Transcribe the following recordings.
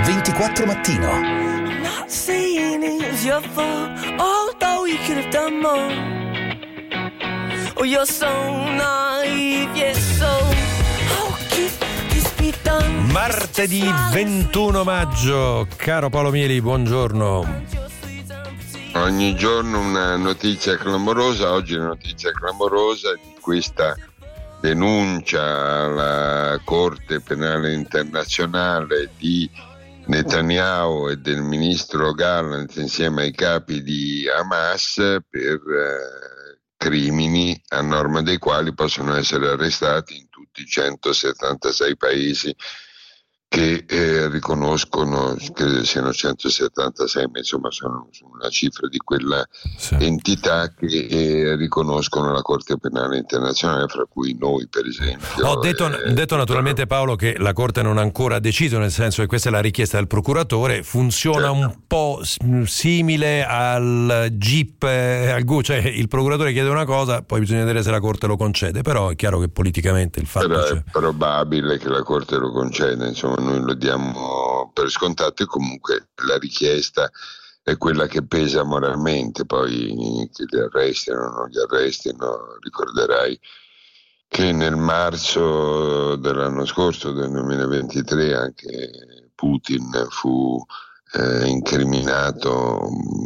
24 Mattino. I'm not saying it's your fault, although we could have done more. Oh, you're so naive, yes, so how could this be done? Martedì 21 maggio, caro Paolo Mieli, buongiorno. Ogni giorno una notizia clamorosa. Oggi la notizia clamorosa di questa denuncia alla Corte Penale Internazionale di Netanyahu e del ministro Gallant insieme ai capi di Hamas per crimini a norma dei quali possono essere arrestati in tutti i 176 paesi che riconoscono, credo siano 176, ma insomma sono una cifra di quella entità che riconoscono la Corte Penale Internazionale, fra cui noi per esempio. Ho detto naturalmente, Paolo, che la Corte non ha ancora deciso, nel senso che questa è la richiesta del procuratore, funziona certo. Un po' simile al GIP, al GU, cioè il procuratore chiede una cosa, poi bisogna vedere se la Corte lo concede, però è chiaro che politicamente il fatto però c'è. È probabile che la Corte lo conceda, insomma noi lo diamo per scontato e comunque la richiesta è quella che pesa moralmente. Poi che li arrestino o non li arrestino, ricorderai che nel marzo dell'anno scorso, del 2023, anche Putin fu incriminato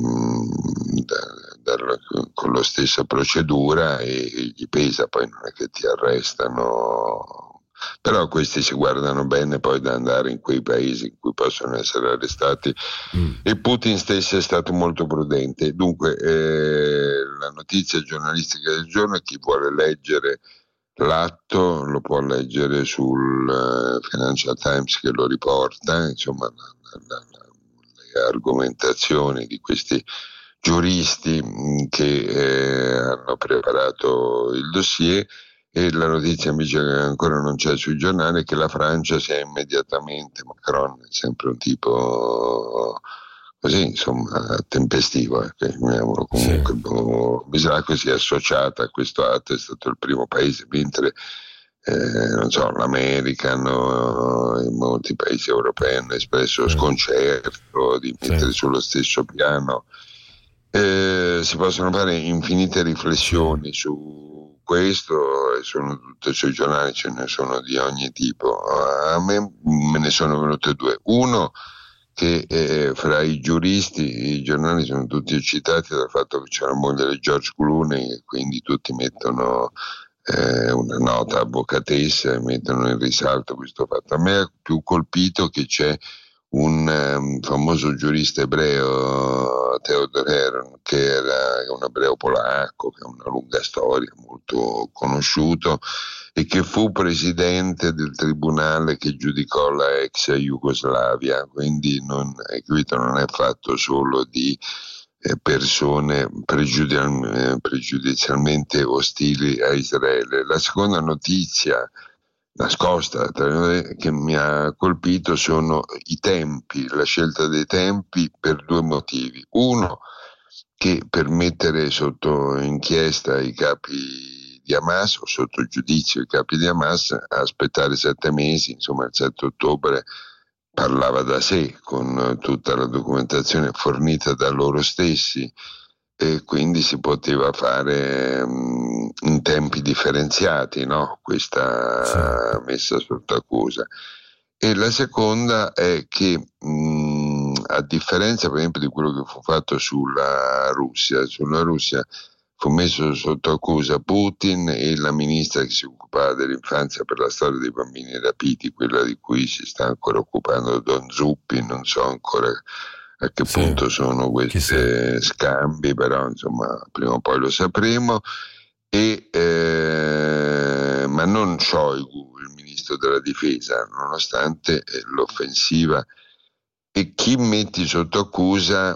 con la stessa procedura e gli pesa, poi non è che ti arrestano. Però questi si guardano bene poi da andare in quei paesi in cui possono essere arrestati e Putin stesso è stato molto prudente. Dunque la notizia giornalistica del giorno, chi vuole leggere l'atto lo può leggere sul Financial Times che lo riporta, insomma le argomentazioni di questi giuristi che hanno preparato il dossier. E la notizia invece che ancora non c'è sui giornali è che la Francia si è immediatamente, Macron è sempre un tipo così insomma tempestivo, comunque Bisacco si è associata a questo atto, è stato il primo paese, mentre non so, l'America e molti paesi europei hanno espresso sconcerto di mettere sullo stesso piano. Si possono fare infinite riflessioni su questo e sono tutte sui giornali, ce ne sono di ogni tipo. A me me ne sono venute due. Uno, che fra i giuristi i giornali sono tutti eccitati dal fatto che c'è la moglie di George Clooney e quindi tutti mettono una nota avvocatessa e mettono in risalto questo fatto. A me ha più colpito che c'è un famoso giurista ebreo, Theodor Heron, che era un ebreo polacco, che ha una lunga storia, molto conosciuto, e che fu presidente del tribunale che giudicò la ex Jugoslavia, quindi non è fatto solo di persone pregiudizialmente ostili a Israele. La seconda notizia nascosta che mi ha colpito sono i tempi, la scelta dei tempi per due motivi. Uno, che per mettere sotto inchiesta i capi di Hamas o sotto giudizio i capi di Hamas, aspettare 7 mesi, insomma il 7 ottobre parlava da sé con tutta la documentazione fornita da loro stessi e quindi si poteva fare in tempi differenziati, no? Questa messa sotto accusa. E la seconda è che a differenza per esempio di quello che fu fatto sulla Russia fu messo sotto accusa Putin e la ministra che si occupava dell'infanzia per la storia dei bambini rapiti, quella di cui si sta ancora occupando Don Zuppi, non so ancora a che punto sono questi scambi, però insomma prima o poi lo sapremo, ma non Shoigu, il ministro della difesa, nonostante l'offensiva. E chi metti sotto accusa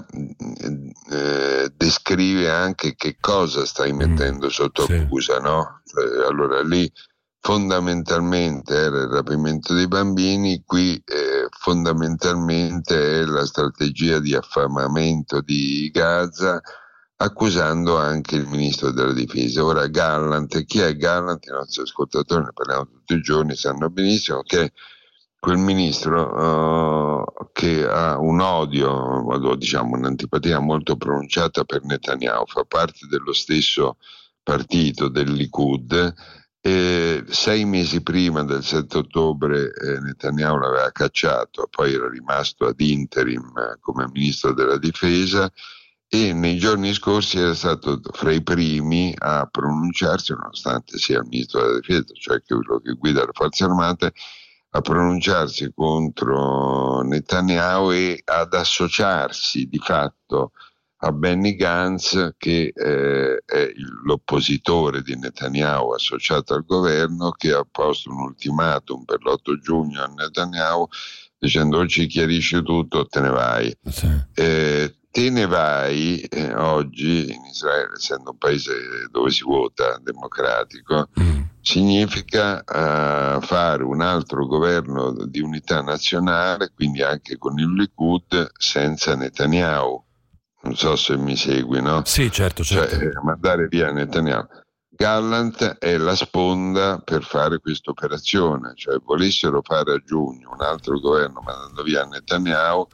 descrive anche che cosa stai mettendo sotto accusa, no? Allora lì fondamentalmente era il rapimento dei bambini, qui fondamentalmente è la strategia di affamamento di Gaza, accusando anche il ministro della difesa. Ora Gallant, chi è Gallant? I nostri ascoltatori, ne parliamo tutti i giorni, sanno benissimo che quel ministro che ha un odio, diciamo un'antipatia molto pronunciata per Netanyahu, fa parte dello stesso partito del Likud. 6 mesi prima del 7 ottobre Netanyahu l'aveva cacciato, poi era rimasto ad interim come ministro della difesa, e nei giorni scorsi era stato fra i primi a pronunciarsi, nonostante sia il ministro della difesa, cioè quello che guida le forze armate, a pronunciarsi contro Netanyahu e ad associarsi di fatto a Benny Gantz, che è l'oppositore di Netanyahu associato al governo, che ha posto un ultimatum per l'8 giugno a Netanyahu dicendo: o ci chiarisci tutto o te ne vai. Sì. Te ne vai oggi in Israele, essendo un paese dove si vota democratico, significa fare un altro governo di unità nazionale, quindi anche con il Likud, senza Netanyahu. Non so se mi segui, no? Sì, certo. Cioè, mandare via Netanyahu. Gallant è la sponda per fare questa operazione, cioè volessero fare a giugno un altro governo mandando via Netanyahu,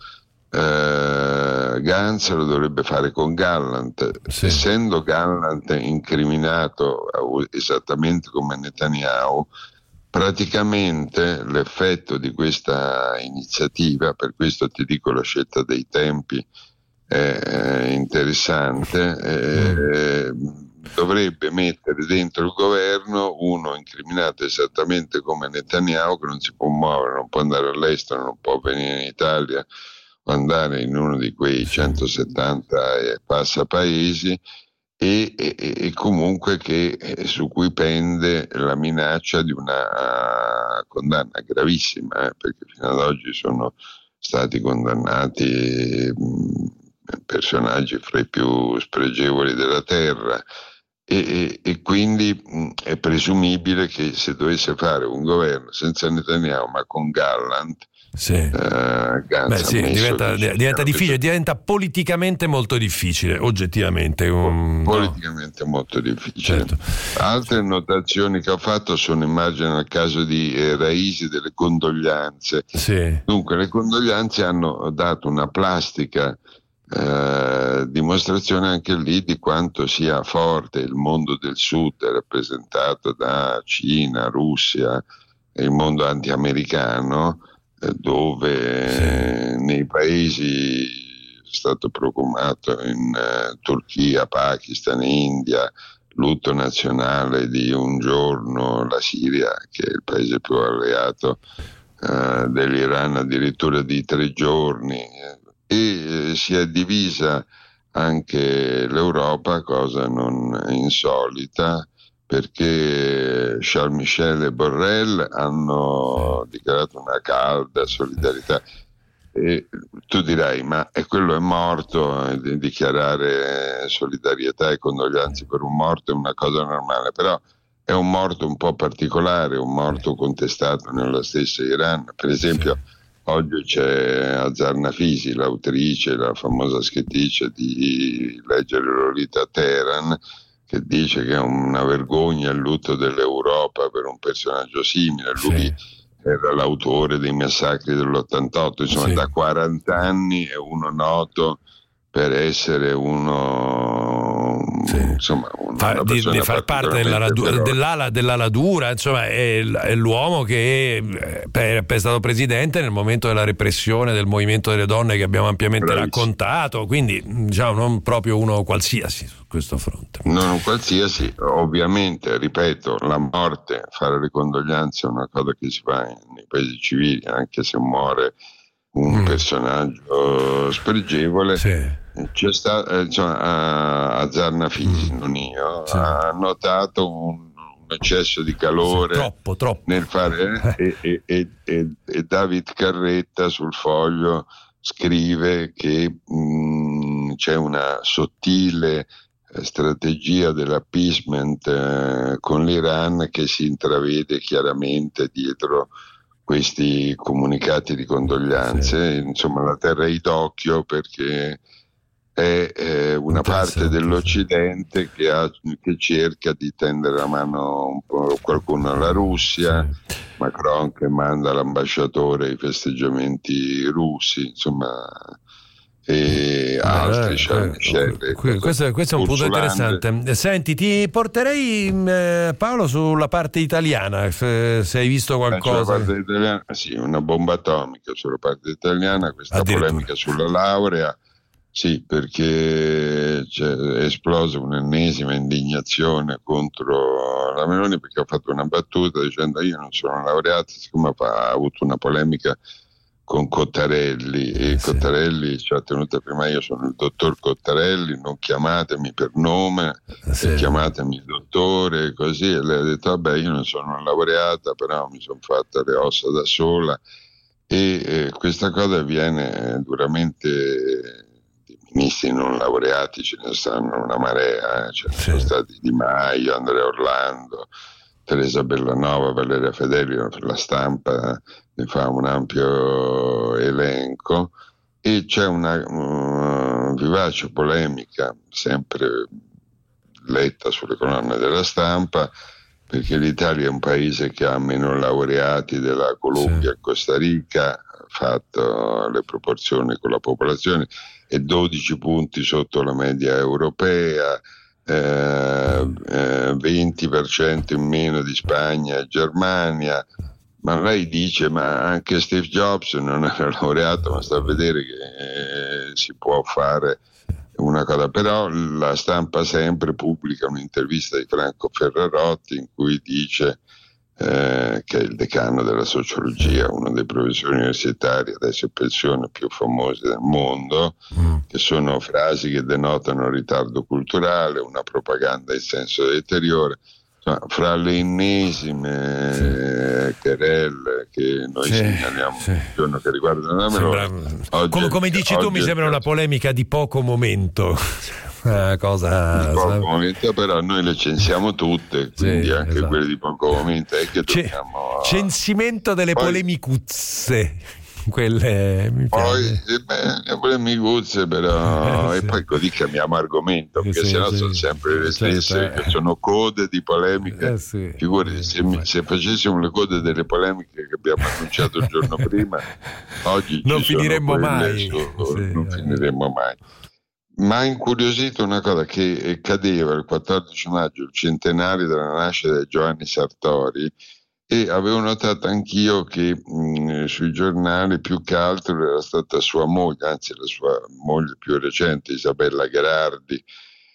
Gantz lo dovrebbe fare con Gallant, sì. Essendo Gallant incriminato esattamente come Netanyahu, praticamente l'effetto di questa iniziativa, per questo ti dico la scelta dei tempi è interessante, dovrebbe mettere dentro il governo uno incriminato esattamente come Netanyahu, che non si può muovere, non può andare all'estero, non può venire in Italia, andare in uno di quei 170 e passa paesi, e comunque su cui pende la minaccia di una condanna gravissima, perché fino ad oggi sono stati condannati personaggi fra i più spregevoli della terra, e quindi è presumibile che se dovesse fare un governo senza Netanyahu ma con Gallant, sì. Gantz diventa difficile, diventa politicamente molto difficile, oggettivamente. Politicamente molto difficile. Certo. Altre notazioni che ho fatto sono, immagino, nel caso di Raisi, delle condoglianze. Sì. Dunque, le condoglianze hanno dato una plastica dimostrazione anche lì di quanto sia forte il mondo del sud, rappresentato da Cina, Russia e il mondo anti-americano, dove nei paesi è stato proclamato in Turchia, Pakistan e India lutto nazionale di un giorno, la Siria, che è il paese più alleato dell'Iran, addirittura di 3 giorni, e si è divisa anche l'Europa, cosa non insolita, perché Charles Michel e Borrell hanno dichiarato una calda solidarietà. E tu dirai, ma quello è morto, dichiarare solidarietà e condoglianze per un morto è una cosa normale, però è un morto un po' particolare, un morto contestato nella stessa Iran. Per esempio, oggi c'è Azar Nafisi, l'autrice, la famosa scrittrice di Leggere Lolita a Teheran, che dice che è una vergogna il lutto dell'Europa per un personaggio simile. Lui era l'autore dei massacri dell'88, insomma, da 40 anni è uno noto per essere uno, insomma, di far parte dell'ala dura, insomma, è l'uomo che è stato presidente nel momento della repressione del movimento delle donne che abbiamo ampiamente raccontato, quindi diciamo non proprio uno qualsiasi su questo fronte. Non un qualsiasi, ovviamente, ripeto, la morte, fare le condoglianze è una cosa che si fa nei paesi civili, anche se muore un personaggio spregevole. C'è stato, Azar Nafisi, non io, ha notato un eccesso di calore troppo nel fare e David Carretta sul Foglio scrive che c'è una sottile strategia dell'appeasement con l'Iran che si intravede chiaramente dietro questi comunicati di condoglianze. Insomma, la terrei d'occhio, perché è una parte dell'Occidente che cerca di tendere la mano un po' qualcuno alla Russia, Macron che manda l'ambasciatore ai festeggiamenti russi, insomma, e altri. Questo è un punto interessante. Senti, ti porterei Paolo sulla parte italiana, se hai visto qualcosa. Sulla parte italiana, sì, una bomba atomica sulla parte italiana, questa polemica sulla laurea. Sì, perché è esplosa un'ennesima indignazione contro la Meloni, perché ha fatto una battuta dicendo: io non sono laureato, siccome ha avuto una polemica con Cottarelli, e Cottarelli ci ha tenuto prima: io sono il dottor Cottarelli, non chiamatemi per nome, chiamatemi dottore, così. E lei ha detto: vabbè, io non sono laureata, però mi sono fatta le ossa da sola. E questa cosa avviene duramente. Ministri non laureati ce ne stanno una marea, sono stati Di Maio, Andrea Orlando, Teresa Bellanova, Valeria Fedeli. La Stampa ne fa un ampio elenco, e c'è una vivace polemica sempre letta sulle colonne della Stampa, perché l'Italia è un paese che ha meno laureati della Colombia e Costa Rica, fatto le proporzioni con la popolazione, e 12 punti sotto la media europea, 20% in meno di Spagna e Germania. Ma lei dice: ma anche Steve Jobs non era laureato, ma sta a vedere che si può fare una cosa. Però la Stampa sempre pubblica un'intervista di Franco Ferrarotti in cui dice che è il decano della sociologia, uno dei professori universitari adesso in pensione più famosi del mondo, che sono frasi che denotano ritardo culturale, una propaganda in senso deteriore. Fra le ennesime querelle che noi segnaliamo il giorno che riguardano la Meloni, come dici tu, mi sembra una polemica di poco momento. Cosa di poco momento, però noi le censiamo tutte, quindi anche quelle di poco momento è che dobbiamo censimento delle polemicuzze, quelle mi piace. Le polemicuzze, però e poi così cambiamo argomento, perché sennò sono sempre le stesse, che sono code di polemiche. Figurati, se facessimo le code delle polemiche che abbiamo annunciato il giorno prima, oggi non finiremmo mai. Non finiremmo mai. Ma ha incuriosito una cosa, che cadeva il 14 maggio, il centenario della nascita di Giovanni Sartori, e avevo notato anch'io che sui giornali più che altro era stata sua moglie, anzi la sua moglie più recente, Isabella Gherardi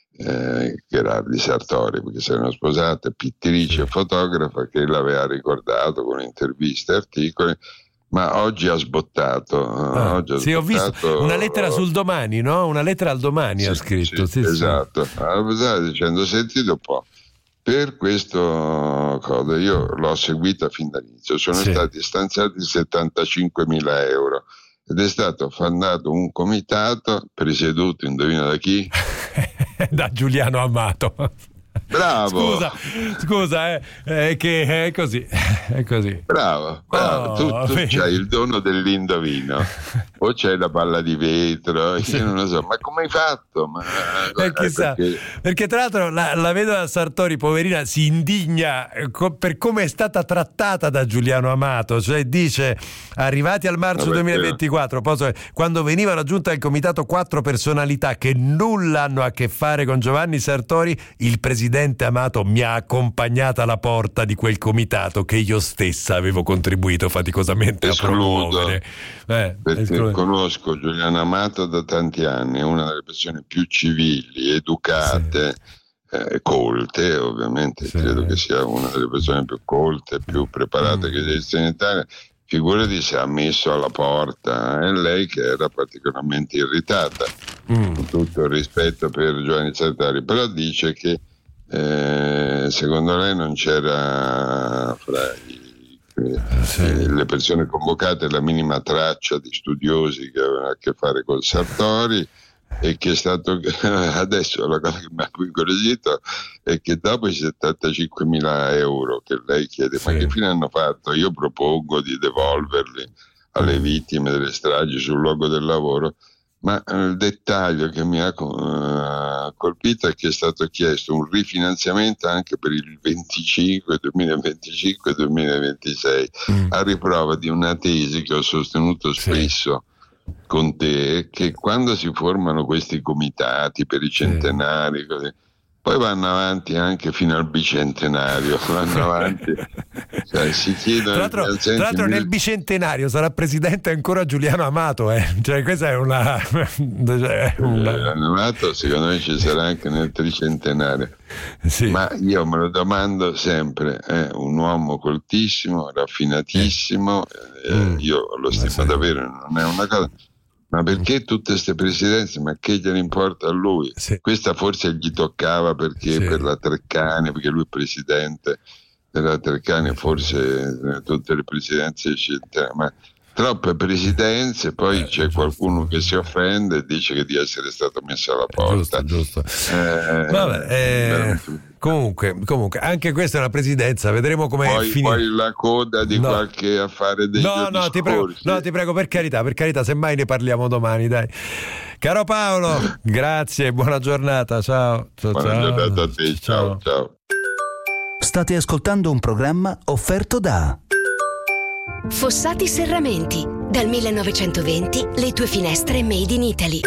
Sartori, perché si erano sposate, pittrice e fotografa, che l'aveva ricordato con interviste e articoli. Ma oggi ha sbottato. Ho visto una lettera sul Domani, no? Una lettera al Domani ha scritto. Esatto. Stava dicendo: sentite un po', per questo cosa io l'ho seguita fin dall'inizio, sono stati stanziati 75.000 euro ed è stato fondato un comitato presieduto, indovina da chi? Da Giuliano Amato. Bravo. Scusa, che è così. Bravo. Tu c'hai il dono dell'indovino, o c'hai la palla di vetro, io non lo so, ma come hai fatto? Chissà, perché tra l'altro la vedova Sartori, poverina, si indigna per come è stata trattata da Giuliano Amato, cioè dice: arrivati al marzo 2024, quando venivano aggiunte al comitato 4 personalità che nulla hanno a che fare con Giovanni Sartori, il presidente Amato mi ha accompagnata alla porta di quel comitato che io stessa avevo contribuito faticosamente a promuovere. Perché conosco Giuliano Amato da tanti anni, è una delle persone più civili, educate, colte, ovviamente credo che sia una delle persone più colte, più preparate che esiste in Italia. Figurati se ha messo alla porta, e lei che era particolarmente irritata, con tutto il rispetto per Giovanni Sartori, però dice che secondo lei non c'era fra le persone convocate la minima traccia di studiosi che avevano a che fare con Sartori, e che è stato adesso la cosa che mi ha incuriosito è che dopo i 75.000 euro che lei chiede, ma che fine hanno fatto? Io propongo di devolverli alle vittime delle stragi sul luogo del lavoro. Ma il dettaglio che mi ha colpito è che è stato chiesto un rifinanziamento anche per il 2025-2026, a riprova di una tesi che ho sostenuto spesso con te, che quando si formano questi comitati per i centenari, così, poi vanno avanti anche fino al bicentenario, vanno avanti, cioè, si chiedono. Tra l'altro nel bicentenario sarà presidente ancora Giuliano Amato, cioè questa è una Amato secondo me ci sarà anche nel tricentenario. Sì. Ma io me lo domando sempre, è un uomo coltissimo, raffinatissimo, io lo stimo davvero, non è una cosa. Ma perché tutte queste presidenze? Ma che gliene importa a lui? Sì. Questa forse gli toccava perché per la Treccani, perché lui è presidente della Treccani, forse tutte le presidenze c'entrano, ma troppe presidenze, poi c'è qualcuno che si offende e dice che di essere stato messo alla porta. Giusto. Comunque, anche questa è una presidenza, vedremo come finirà. Poi la coda di qualche affare dei ti prego, per carità, semmai ne parliamo domani, dai. Caro Paolo, grazie, buona giornata, ciao. Buona giornata a te, ciao. State ascoltando un programma offerto da Fossati Serramenti. Dal 1920 le tue finestre made in Italy.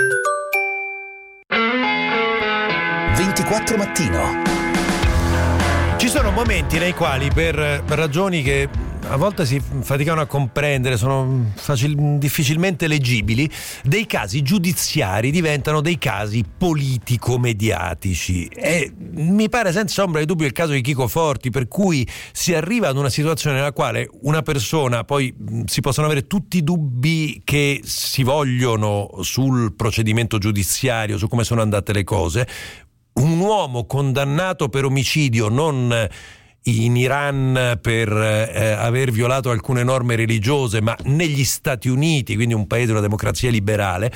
24 Mattino. Ci sono momenti nei quali per ragioni che a volte si faticano a comprendere, sono difficilmente leggibili, dei casi giudiziari diventano dei casi politico-mediatici, e mi pare senza ombra di dubbio il caso di Chico Forti, per cui si arriva ad una situazione nella quale una persona, poi si possono avere tutti i dubbi che si vogliono sul procedimento giudiziario, su come sono andate le cose, un uomo condannato per omicidio, non in Iran per aver violato alcune norme religiose, ma negli Stati Uniti, quindi un paese, una democrazia liberale,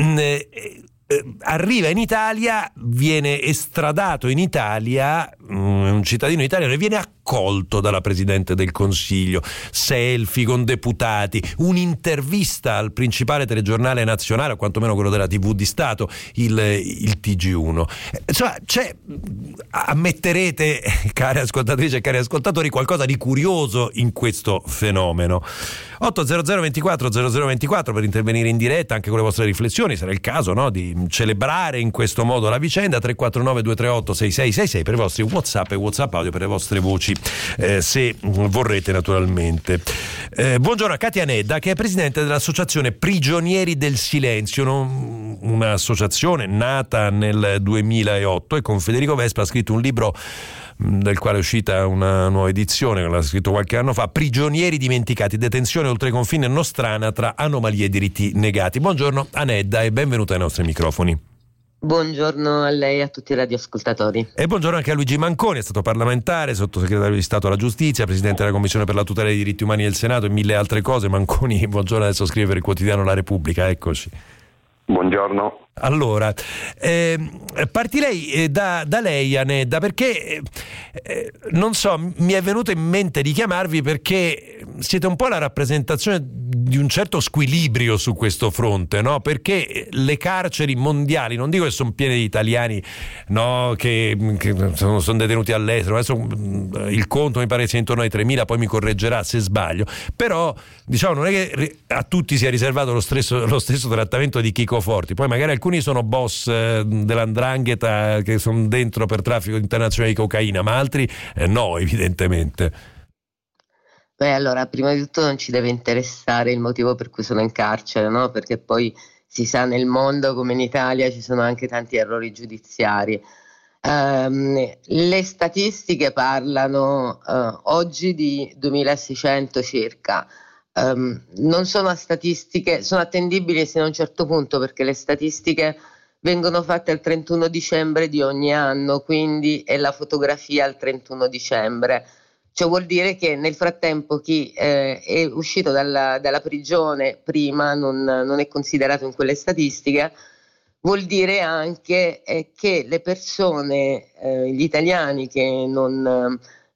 arriva in Italia, viene estradato in Italia, un cittadino italiano, e viene accolto dalla Presidente del Consiglio, selfie con deputati, un'intervista al principale telegiornale nazionale, o quantomeno quello della TV di Stato, il TG1. Insomma, c'è, ammetterete, care ascoltatrici e cari ascoltatori, qualcosa di curioso in questo fenomeno. 800 24 0024 per intervenire in diretta anche con le vostre riflessioni, sarà il caso, no, di celebrare in questo modo la vicenda. 349 238 6666 per i vostri WhatsApp e WhatsApp audio, per le vostre voci, se vorrete, naturalmente. Buongiorno a Katia Nedda, che è presidente dell'associazione Prigionieri del Silenzio, un'associazione nata nel 2008, e con Federico Vespa ha scritto un libro del quale è uscita una nuova edizione, l'ha scritto qualche anno fa, Prigionieri dimenticati, detenzione oltre confine nostrana tra anomalie e diritti negati. Buongiorno a Nedda e benvenuta ai nostri microfoni. Buongiorno a lei e a tutti i radioascoltatori. E buongiorno anche a Luigi Manconi, è stato parlamentare, sottosegretario di Stato alla Giustizia, presidente della Commissione per la tutela dei diritti umani del Senato e mille altre cose. Manconi, buongiorno, adesso scrive per il quotidiano La Repubblica, eccoci. Buongiorno. Allora, partirei da lei, Anedda, perché non so, mi è venuto in mente di chiamarvi perché siete un po' la rappresentazione di un certo squilibrio su questo fronte, no? Perché le carceri mondiali, non dico che sono piene di italiani, no, che sono detenuti all'estero, adesso il conto mi pare sia intorno ai 3.000, poi mi correggerà se sbaglio, però diciamo non è che a tutti sia riservato lo stesso trattamento di Chico Forti, poi magari alcuni sono boss dell''ndrangheta che sono dentro per traffico internazionale di cocaina, ma altri no, evidentemente. Beh, allora, prima di tutto non ci deve interessare il motivo per cui sono in carcere, no? Perché poi si sa, nel mondo come in Italia ci sono anche tanti errori giudiziari. Le statistiche parlano oggi di 2.600 circa. Non sono statistiche, sono attendibili fino a un certo punto, perché le statistiche vengono fatte il 31 dicembre di ogni anno, quindi è la fotografia al 31 dicembre. Ciò vuol dire che nel frattempo chi è uscito dalla prigione prima non è considerato in quelle statistiche. Vuol dire anche che le persone, gli italiani che non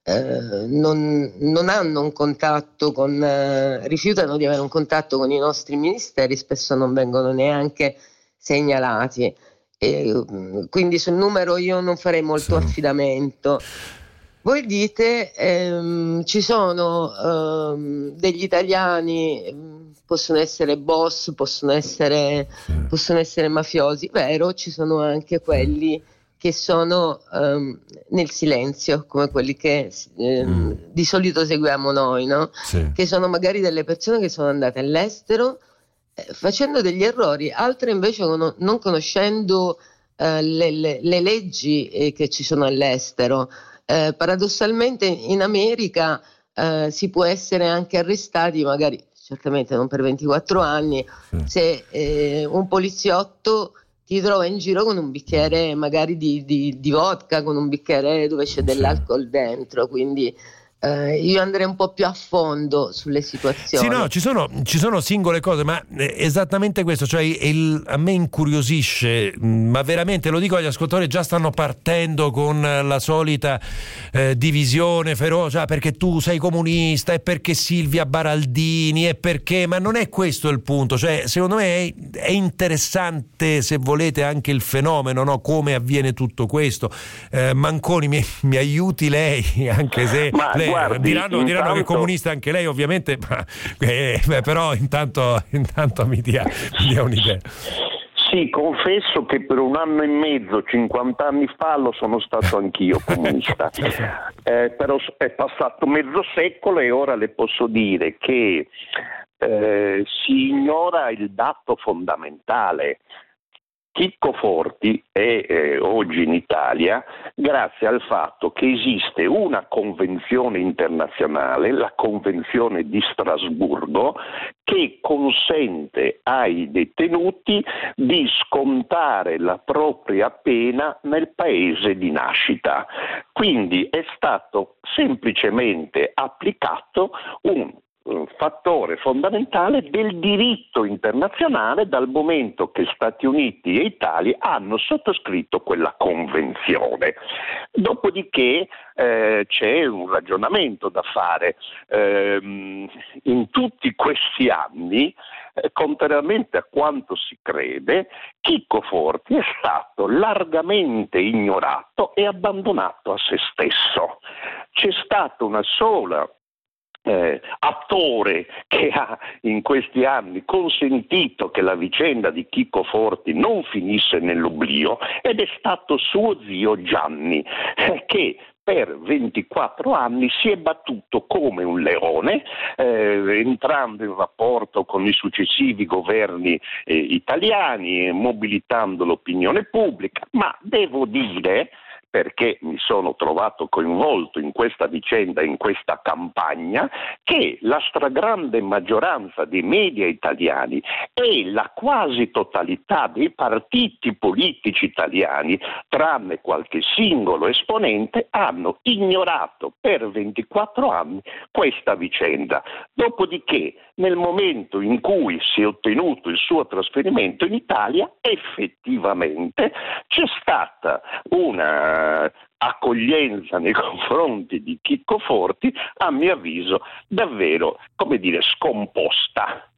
hanno un contatto rifiutano di avere un contatto con i nostri ministeri, spesso non vengono neanche segnalati. Quindi sul numero io non farei molto affidamento. Voi dite ci sono degli italiani, possono essere boss, possono essere mafiosi, vero, ci sono anche quelli che sono nel silenzio, come quelli che di solito seguiamo noi, no? Sì. Che sono magari delle persone che sono andate all'estero facendo degli errori, altre invece non conoscendo le leggi che ci sono all'estero. Paradossalmente in America si può essere anche arrestati, magari certamente non per 24 anni, se un poliziotto ti trova in giro con un bicchiere magari di vodka, con un bicchiere dove c'è dell'alcol dentro, quindi io andrei un po' più a fondo sulle situazioni. Sì, no, ci sono singole cose, ma esattamente questo, cioè a me incuriosisce, ma veramente lo dico agli ascoltatori, già stanno partendo con la solita divisione feroce, perché tu sei comunista e perché Silvia Baraldini e perché, ma non è questo il punto, cioè secondo me è interessante, se volete, anche il fenomeno, no? Come avviene tutto questo. Manconi, mi aiuti lei, anche se lei, diranno che è comunista anche lei, ovviamente, però intanto mi dia un'idea. Sì, confesso che per 1 anno e mezzo, 50 anni fa, lo sono stato anch'io comunista. Però è passato mezzo secolo e ora le posso dire che si ignora il dato fondamentale. Chicco Forti è oggi in Italia grazie al fatto che esiste una convenzione internazionale, la Convenzione di Strasburgo, che consente ai detenuti di scontare la propria pena nel paese di nascita. Quindi è stato semplicemente applicato un fattore fondamentale del diritto internazionale dal momento che Stati Uniti e Italia hanno sottoscritto quella convenzione. Dopodiché c'è un ragionamento da fare. In tutti questi anni, contrariamente a quanto si crede, Chicco Forti è stato largamente ignorato e abbandonato a se stesso. C'è stata una sola attore che ha in questi anni consentito che la vicenda di Chicco Forti non finisse nell'oblio, ed è stato suo zio Gianni, che per 24 anni si è battuto come un leone, entrando in rapporto con i successivi governi italiani, mobilitando l'opinione pubblica, ma devo dire, perché mi sono trovato coinvolto in questa vicenda, in questa campagna, che la stragrande maggioranza dei media italiani e la quasi totalità dei partiti politici italiani, tranne qualche singolo esponente, hanno ignorato per 24 anni questa vicenda. Dopodiché, nel momento in cui si è ottenuto il suo trasferimento in Italia, effettivamente c'è stata una accoglienza nei confronti di Chicco Forti, a mio avviso davvero, scomposta.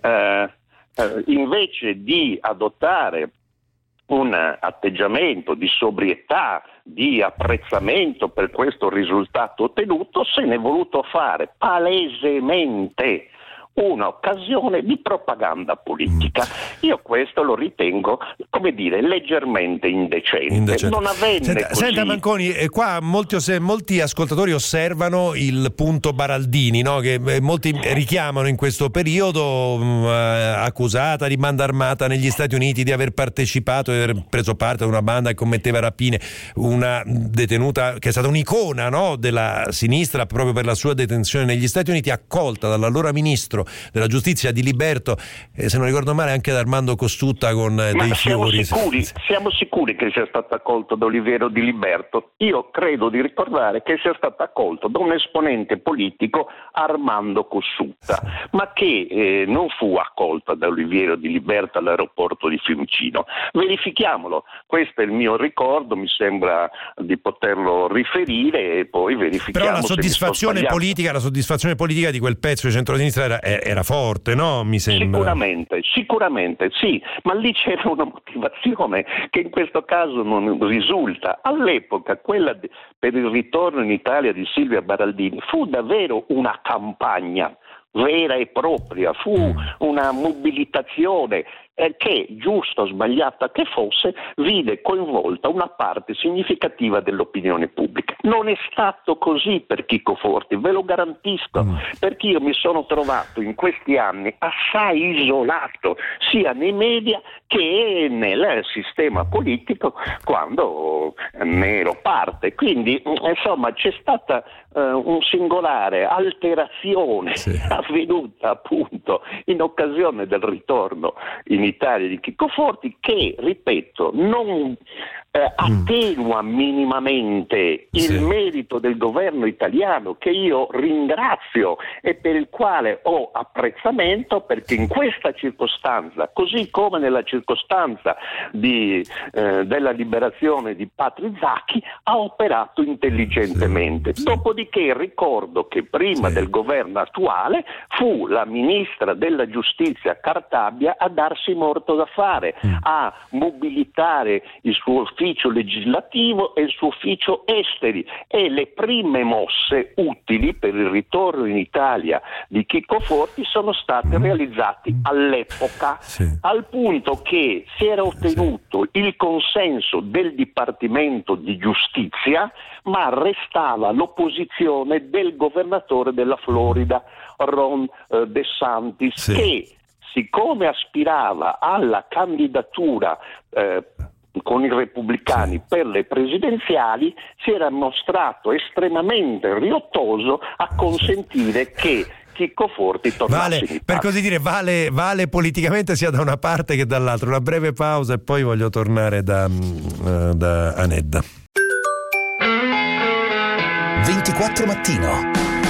Invece di adottare un atteggiamento di sobrietà, di apprezzamento per questo risultato ottenuto, se ne è voluto fare palesemente un'occasione di propaganda politica. Io questo lo ritengo, leggermente indecente. Non avvenne così. Senta Manconi, qua molti ascoltatori osservano il punto Baraldini, no? Che molti richiamano in questo periodo, accusata di banda armata negli Stati Uniti, di aver partecipato, di aver preso parte ad una banda che commetteva rapine, una detenuta che è stata un'icona, no? Della sinistra proprio per la sua detenzione negli Stati Uniti, accolta dall'allora ministro della giustizia Di Liberto, se non ricordo male anche da Armando Costrutta, con dei fiori. Siamo sicuri che sia stato accolto da Oliviero Di Liberto? Io credo di ricordare che sia stato accolto da un esponente politico, Armando Costrutta, ma che non fu accolto da Oliviero Di Liberto all'aeroporto di Fiumicino. Verifichiamolo, questo è il mio ricordo, mi sembra di poterlo riferire, e poi verifichiamo. Però la soddisfazione politica di quel pezzo di centrosinistra era forte, no? Mi sembra. Sicuramente sì, ma lì c'era una motivazione che in questo caso non risulta. All'epoca quella per il ritorno in Italia di Silvia Baraldini fu davvero una campagna vera e propria, fu una mobilitazione che, giusta o sbagliata che fosse, vide coinvolta una parte significativa dell'opinione pubblica. Non è stato così per Chico Forti, ve lo garantisco, perché io mi sono trovato in questi anni assai isolato, sia nei media che nel sistema politico quando ne ero parte. Quindi, insomma, c'è stata un singolare alterazione avvenuta appunto in occasione del ritorno in Italia di Chico Forti, che, ripeto, non attenua minimamente il merito del governo italiano, che io ringrazio e per il quale ho apprezzamento, perché in questa circostanza, così come nella circostanza della liberazione di Patri Zaki, ha operato intelligentemente. Dopodiché ricordo che prima del governo attuale fu la ministra della giustizia Cartabia a darsi morto da fare, a mobilitare il suo ufficio legislativo e il suo ufficio esteri, e le prime mosse utili per il ritorno in Italia di Chico Forti sono state realizzate all'epoca, al punto che si era ottenuto il consenso del Dipartimento di Giustizia, ma restava l'opposizione del governatore della Florida, Ron DeSantis, che, siccome aspirava alla candidatura con i repubblicani per le presidenziali, si era mostrato estremamente riottoso a consentire che Chico Forti tornasse in Italia. Per così dire, vale politicamente sia da una parte che dall'altra. Una breve pausa e poi voglio tornare da Anedda. 24 Mattino.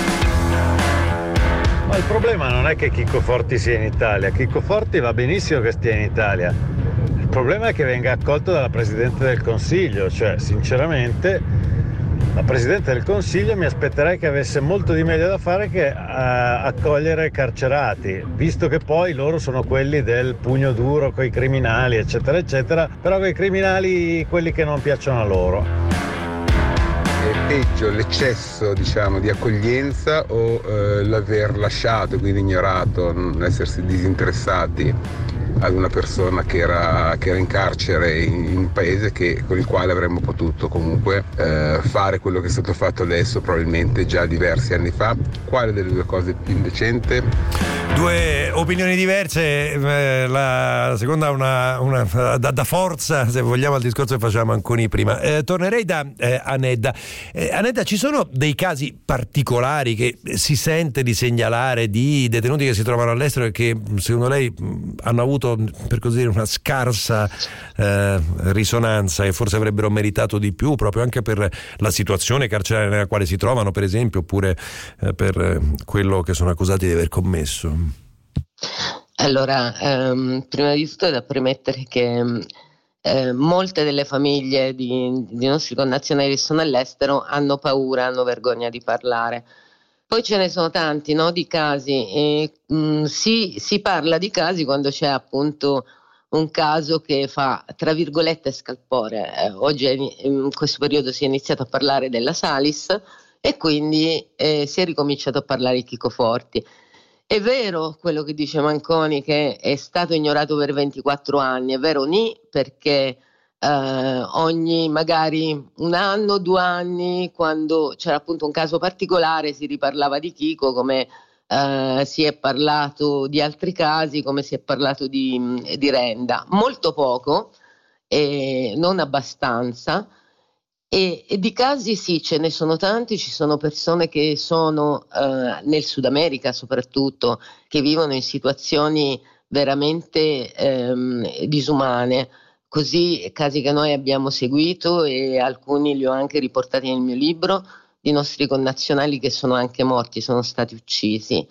Ma il problema non è che Chico Forti sia in Italia. Chico Forti va benissimo che stia in Italia. Il problema è che venga accolto dalla Presidente del Consiglio. Cioè, sinceramente, la Presidente del Consiglio mi aspetterei che avesse molto di meglio da fare che accogliere carcerati, visto che poi loro sono quelli del pugno duro coi criminali, eccetera, eccetera, però coi criminali, quelli che non piacciono a loro. È peggio l'eccesso, diciamo, di accoglienza o l'aver lasciato, quindi ignorato, non essersi disinteressati ad una persona che era in carcere in un paese con il quale avremmo potuto comunque fare quello che è stato fatto adesso, probabilmente già diversi anni fa. Quale delle due cose è più indecente? Due opinioni diverse, la seconda da forza, se vogliamo, al discorso che facevamo Anconi prima. Tornerei da Anedda. Anedda, ci sono dei casi particolari che si sente di segnalare di detenuti che si trovano all'estero e che secondo lei hanno avuto, per così dire, una scarsa risonanza e forse avrebbero meritato di più, proprio anche per la situazione carceraria nella quale si trovano, per esempio, oppure per quello che sono accusati di aver commesso? Allora, prima di tutto è da premettere che molte delle famiglie di nostri connazionali che sono all'estero hanno paura, hanno vergogna di parlare. Poi ce ne sono tanti, no, di casi, e si parla di casi quando c'è appunto un caso che fa, tra virgolette, scalpore. Oggi in questo periodo si è iniziato a parlare della Salis e quindi si è ricominciato a parlare di Chico Forti. È vero quello che dice Manconi, che è stato ignorato per 24 anni, è vero perché ogni magari un anno, 2 anni, quando c'era appunto un caso particolare, si riparlava di Chico, come si è parlato di altri casi, come si è parlato di Renda. Molto poco, non abbastanza. E di casi sì, ce ne sono tanti, ci sono persone che sono nel Sud America soprattutto, che vivono in situazioni veramente disumane, così casi che noi abbiamo seguito e alcuni li ho anche riportati nel mio libro, di nostri connazionali che sono anche morti, sono stati uccisi.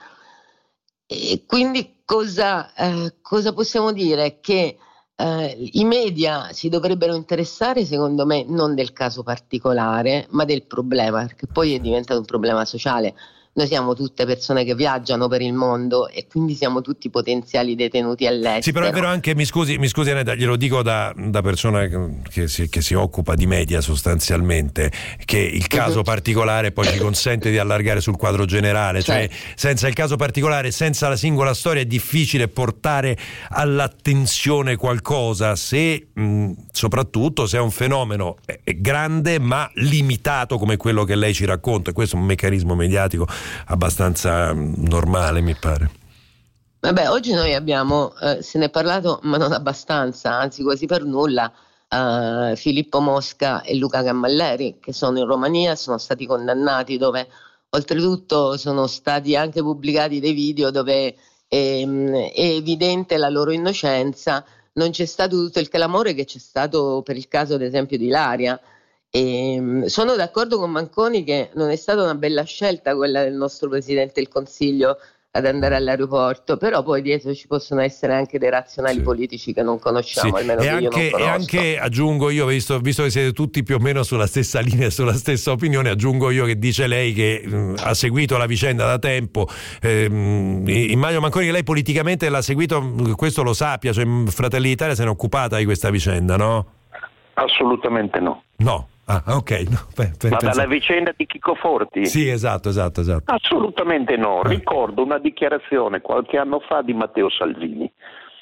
E quindi cosa possiamo dire? Che i media si dovrebbero interessare, secondo me, non del caso particolare, ma del problema, perché poi è diventato un problema sociale. noi siamo tutte persone che viaggiano per il mondo e quindi siamo tutti potenziali detenuti all'estero. Sì, però è vero anche, mi scusi Aneta, glielo dico da persona che si occupa di media sostanzialmente, che il caso particolare poi ci consente di allargare sul quadro generale, cioè senza il caso particolare, senza la singola storia è difficile portare all'attenzione qualcosa, se soprattutto se è un fenomeno grande ma limitato come quello che lei ci racconta, e questo è un meccanismo mediatico abbastanza normale, mi pare. Vabbè, oggi noi abbiamo, se ne è parlato ma non abbastanza, anzi quasi per nulla, Filippo Mosca e Luca Cammalleri, che sono in Romania, sono stati condannati, dove oltretutto sono stati anche pubblicati dei video dove è evidente la loro innocenza. Non c'è stato tutto il clamore che c'è stato per il caso ad esempio di Ilaria. Sono d'accordo con Manconi che non è stata una bella scelta quella del nostro Presidente del Consiglio ad andare all'aeroporto, però poi dietro ci possono essere anche dei razionali politici che non conosciamo, almeno che io non conosco. E anche, aggiungo io, visto che siete tutti più o meno sulla stessa linea e sulla stessa opinione, aggiungo io che dice lei che ha seguito la vicenda da tempo, immagino Manconi che lei politicamente l'ha seguito, questo lo sappia, cioè Fratelli d'Italia se n'è occupata di questa vicenda, no? Assolutamente no. No. Ah, ok. No, ma dalla vicenda di Chico Forti? Sì, esatto. Assolutamente no. Ricordo una dichiarazione qualche anno fa di Matteo Salvini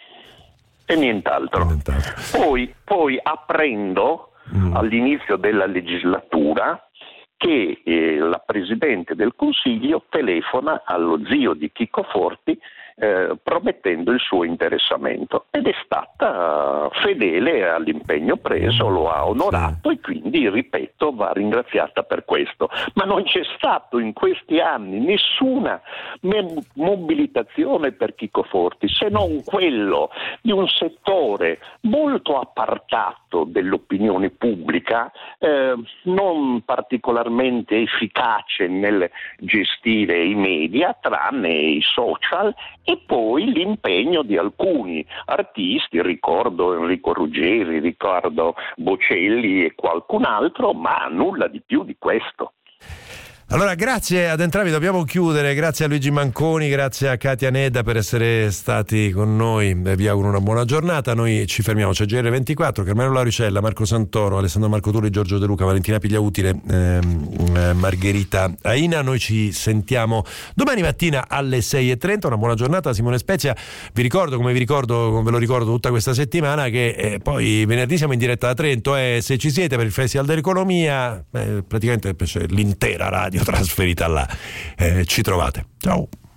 e nient'altro. Poi apprendo all'inizio della legislatura che la Presidente del Consiglio telefona allo zio di Chico Forti promettendo il suo interessamento, ed è stata fedele all'impegno preso, lo ha onorato e quindi, ripeto, va ringraziata per questo. Ma non c'è stato in questi anni nessuna mobilitazione per Chico Forti, se non quello di un settore molto appartato dell'opinione pubblica, non particolarmente efficace nel gestire i media, tranne i social, e poi l'impegno di alcuni artisti, ricordo Enrico Ruggeri, ricordo Bocelli e qualcun altro, ma nulla di più di questo. Allora, grazie ad entrambi, dobbiamo chiudere. Grazie a Luigi Manconi, grazie a Katia Nedda per essere stati con noi. Vi auguro una buona giornata. Noi ci fermiamo. C'è GR24, Carmelo Lauricella, Marco Santoro, Alessandro Marco Tulli, Giorgio De Luca, Valentina Pigliautile, Margherita Aina. Noi ci sentiamo domani mattina alle 6:30. Una buona giornata, Simone Spezia. Vi ricordo, come ve lo ricordo tutta questa settimana, che poi venerdì siamo in diretta da Trento. Se ci siete per il Festival dell'Economia, praticamente c'è l'intera radio trasferita là, ci trovate. Ciao.